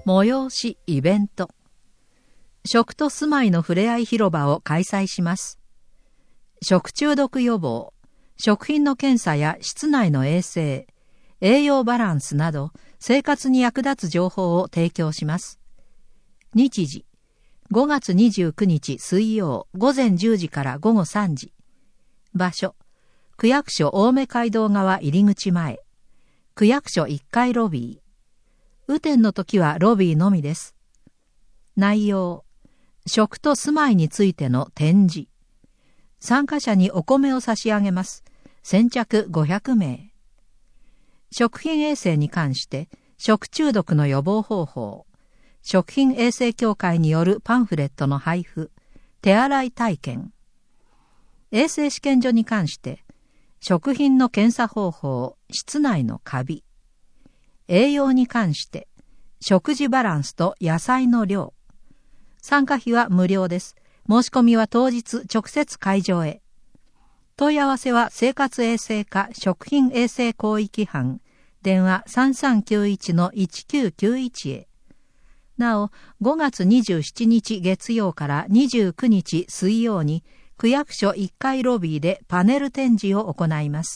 催しイベント。食と住まいのふれあい広場を開催します。食中毒予防、食品の検査や室内の衛生、栄養バランスなど生活に役立つ情報を提供します。日時、5月29日水曜午前10時から午後3時。場所、区役所青梅街道側入口前。区役所1階ロビー。雨天の時はロビーのみです。内容、食と住まいについての展示。参加者にお米を差し上げます。先着500名。食品衛生に関して食中毒の予防方法、食品衛生協会によるパンフレットの配布、手洗い体験。衛生試験所に関して食品の検査方法、室内のカビ。栄養に関して食事バランスと野菜の量。参加費は無料です。申し込みは当日直接会場へ。問い合わせは生活衛生課食品衛生広域班、電話 3391-1991 へ。なお、5月27日月曜から29日水曜に区役所1階ロビーでパネル展示を行います。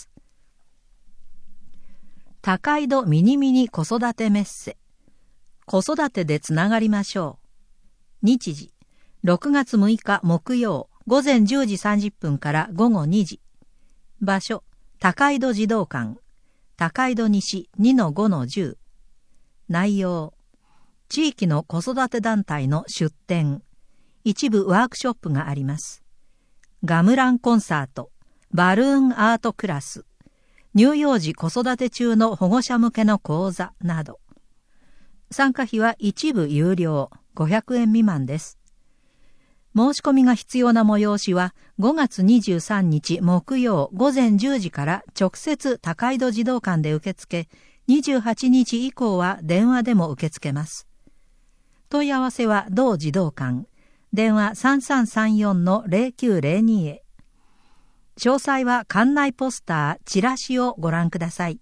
高井戸ミニミニ子育てメッセ。子育てでつながりましょう。日時、6月6日木曜午前10時30分から午後2時。場所、高井戸児童館。高井戸西 2-5-10。内容、地域の子育て団体の出展。一部ワークショップがあります。ガムランコンサート、バルーンアートクラス。乳幼児子育て中の保護者向けの講座など。参加費は一部有料、500円未満です。申し込みが必要な催しは5月23日木曜午前10時から直接高井戸児童館で受付、28日以降は電話でも受け付けます。問い合わせは同児童館、電話 3334-0902 へ。詳細は館内ポスター、チラシをご覧ください。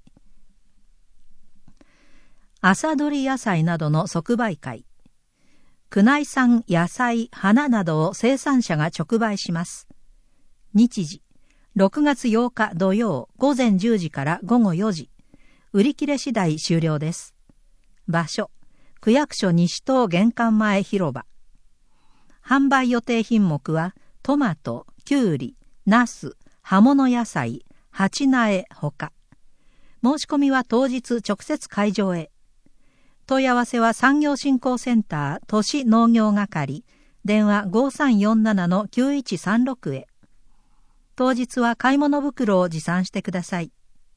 朝どり野菜などの即売会。区内産野菜、花などを生産者が直売します。日時、6月8日土曜午前10時から午後4時。売り切れ次第終了です。場所、区役所西棟玄関前広場。販売予定品目はトマト、キュウリ、ナス、葉物野菜、鉢苗ほか。申し込みは当日直接会場へ。問い合わせは産業振興センター都市農業係、電話 5347-9136 へ。当日は買い物袋を持参してください。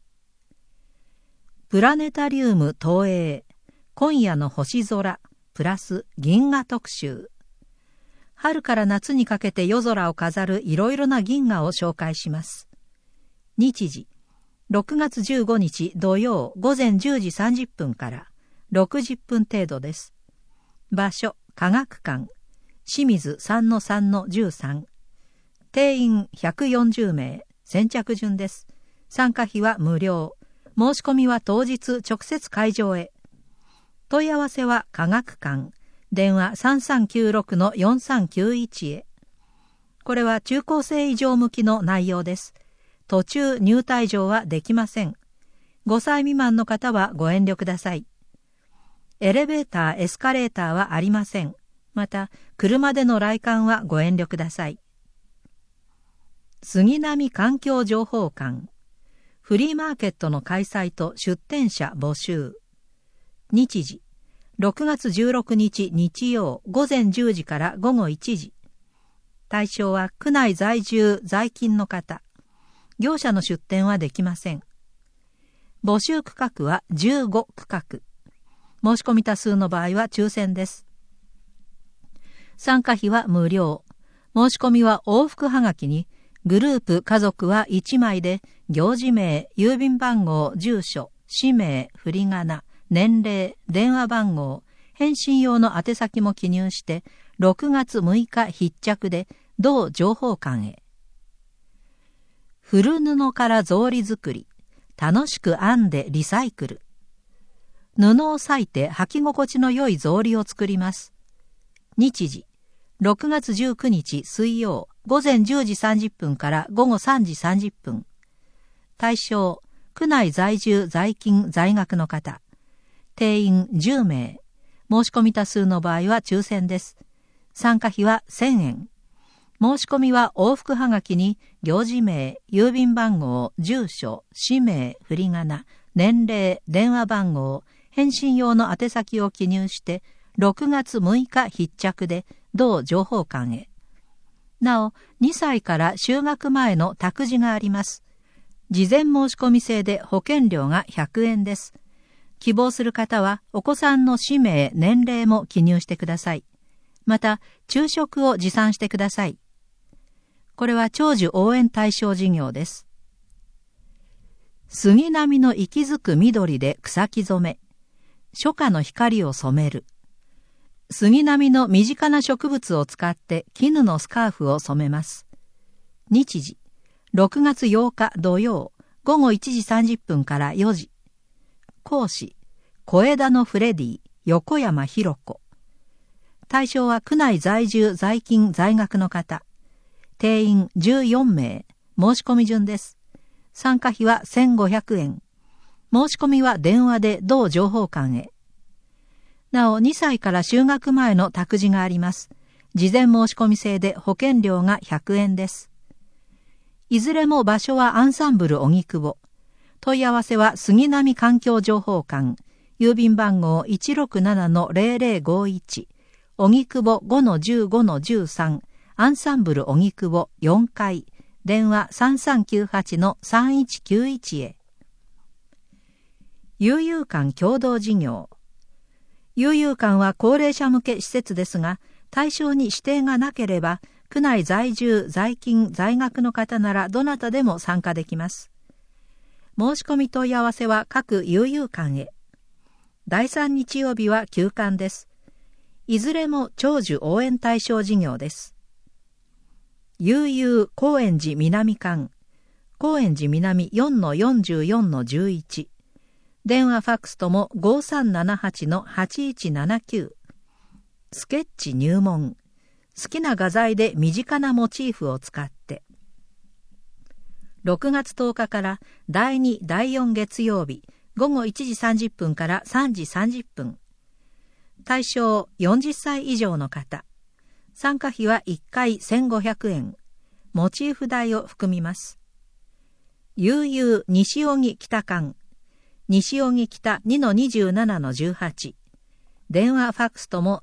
プラネタリウム投影、今夜の星空、プラス銀河特集。春から夏にかけて夜空を飾るいろいろな銀河を紹介します。日時、6月15日土曜午前10時30分から60分程度です。場所、科学館、清水 3-3-13。定員140名、先着順です。参加費は無料。申し込みは当日直接会場へ。問い合わせは科学館、電話 3396-4391 へ。これは中高生以上向きの内容です。途中入退場はできません。5歳未満の方はご遠慮ください。エレベーター、エスカレーターはありません。また、車での来館はご遠慮ください。杉並環境情報館。フリーマーケットの開催と出店者募集。日時、6月16日日曜午前10時から午後1時。対象は区内在住在勤の方。業者の出店はできません。募集区画は15区画。申し込み多数の場合は抽選です。参加費は無料。申し込みは往復はがきに、グループ家族は1枚で、行事名、郵便番号、住所、氏名、振り仮名、年齢、電話番号、返信用の宛先も記入して、6月6日必着で、同情報館へ。古布から草履作り、楽しく編んでリサイクル。 布を裂いて履き心地の良い草履を作ります。日時、6月19日水曜、午前10時30分から午後3時30分。対象、区内在住在勤在学の方。定員10名。申し込み多数の場合は抽選です。参加費は1000円。申し込みは往復はがきに行事名、郵便番号、住所、氏名、振り仮名、年齢、電話番号、返信用の宛先を記入して6月6日必着で同情報館へ。なお、2歳から就学前の託児があります。事前申し込み制で保険料が100円です。希望する方はお子さんの氏名、年齢も記入してください。また、昼食を持参してください。これは長寿応援対象事業です。杉並の息づく緑で草木染め。初夏の光を染める。杉並の身近な植物を使って絹のスカーフを染めます。日時、6月8日土曜、午後1時30分から4時。講師、小枝のフレディ、横山博子。対象は区内在住在勤在学の方。定員14名。申し込み順です。参加費は1500円。申し込みは電話で同情報館へ。なお、2歳から就学前の託児があります。事前申し込み制で保険料が100円です。いずれも場所はアンサンブル荻窪。問い合わせは杉並環境情報館。郵便番号 167-0051。荻窪 5-15-13。アンサンブル荻窪4階。電話 3398-3191 へ。悠々館共同事業。悠々館は高齢者向け施設ですが、対象に指定がなければ、区内在住在勤在学の方ならどなたでも参加できます。申し込み問い合わせは各悠々館へ。第3日曜日は休館です。いずれも長寿応援対象事業です。悠々高円寺南館。高円寺南 4-44-11。電話ファックスとも 5378-8179。スケッチ入門。好きな画材で身近なモチーフを使って。6月10日から第2、第4月曜日、午後1時30分から3時30分。対象40歳以上の方。参加費は1回1500円。モチーフ代を含みます。悠々西荻北館。西荻北 2-27-18。電話ファックスとも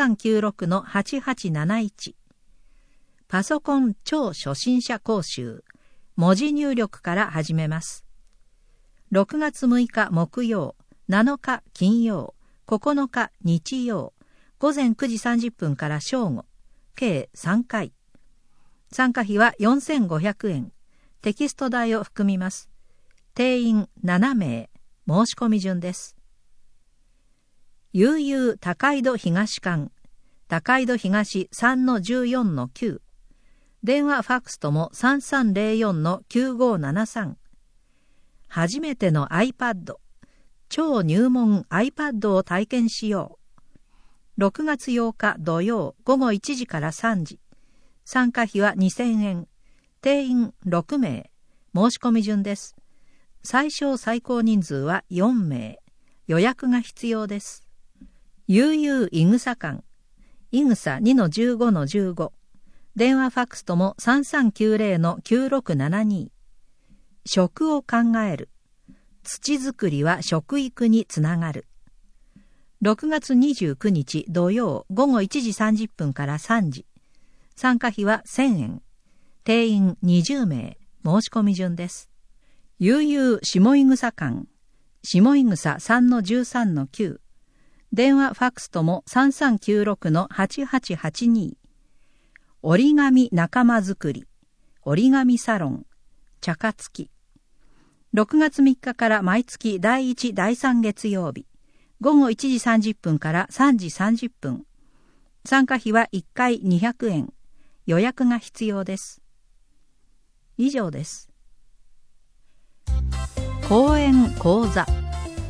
3396-8871。パソコン超初心者講習。文字入力から始めます。6月6日木曜、7日金曜、9日日曜、午前9時30分から正午、計3回。参加費は4500円。テキスト代を含みます。定員7名。申し込み順です。悠々高井戸東館。高井戸東 3-14-9。電話ファックスとも 3304-9573。初めての iPad。超入門 iPad を体験しよう。6月8日土曜午後1時から3時。参加費は2000円。定員6名。申し込み順です。最小最高人数は4名。予約が必要です。悠々いぐさ館。いぐさ 2-15-15。電話ファックスとも 3390-9672。食を考える。土作りは食育につながる。6月29日土曜午後1時30分から3時。参加費は1000円。定員20名。申し込み順です。悠々下井草館。下井草 3-13-9。電話ファックスとも 3396-8882。折り紙仲間づくり。折り紙サロン。茶化月。6月3日から毎月第1、第3月曜日。午後1時30分から3時30分。参加費は1回200円。予約が必要です。以上です。講演講座。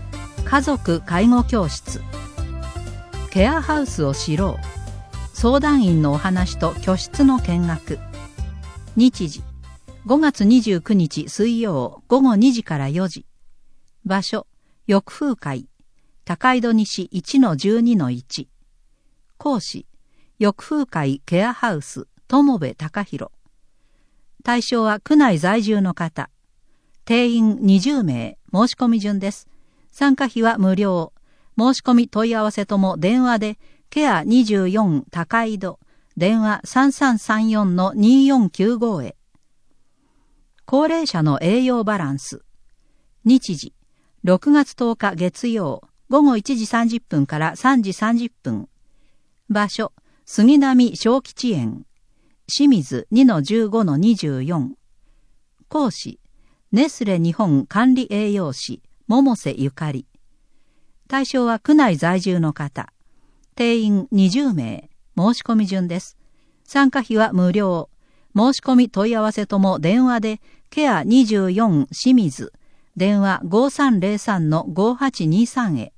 家族介護教室。ケアハウスを知ろう。相談員のお話と居室の見学。日時、5月29日水曜午後2時から4時。場所、浴風会。高井戸西 1-12-1。講師、浴風会ケアハウス、友部隆弘。対象は区内在住の方。定員20名、申し込み順です。参加費は無料。申し込み問い合わせとも電話で、ケア24高井戸、電話 3334-2495 へ。高齢者の栄養バランス。日時、6月10日月曜、午後1時30分から3時30分。場所、杉並小吉園。清水 2-15-24。講師、ネスレ日本管理栄養士、百瀬ゆかり。対象は区内在住の方。定員20名。申し込み順です。参加費は無料。申し込み問い合わせとも電話で、ケア24清水、電話 5303-5823 へ。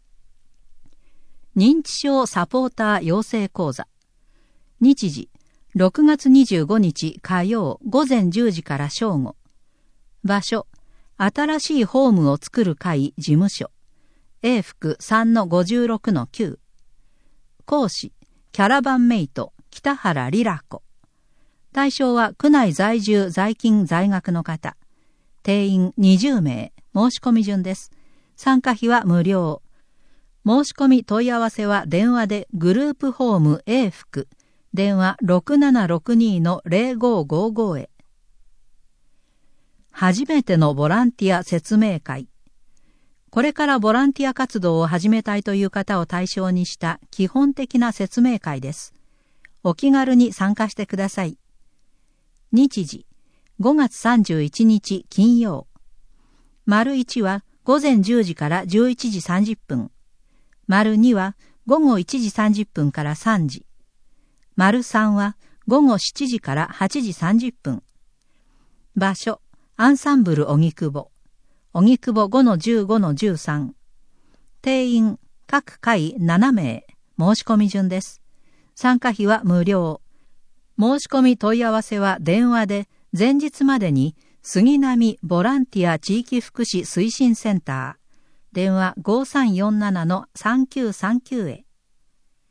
認知症サポーター養成講座。日時、6月25日火曜午前10時から正午。場所、新しいホームを作る会事務所。永福 3-56-9。講師、キャラバンメイト、北原リラ子。対象は区内在住在勤在学の方。定員20名、申し込み順です。参加費は無料。申し込み問い合わせは電話でグループホーム永福、電話 6762-0555 へ。初めてのボランティア説明会。これからボランティア活動を始めたいという方を対象にした基本的な説明会です。お気軽に参加してください。日時、5月31日金曜。丸1は午前10時から11時30分。丸2は午後1時30分から3時。丸3は午後7時から8時30分。場所、アンサンブル荻窪。荻窪 5-15-13。定員、各回7名。申し込み順です。参加費は無料。申し込み問い合わせは電話で前日までに杉並ボランティア地域福祉推進センター。電話 5347-3939 へ。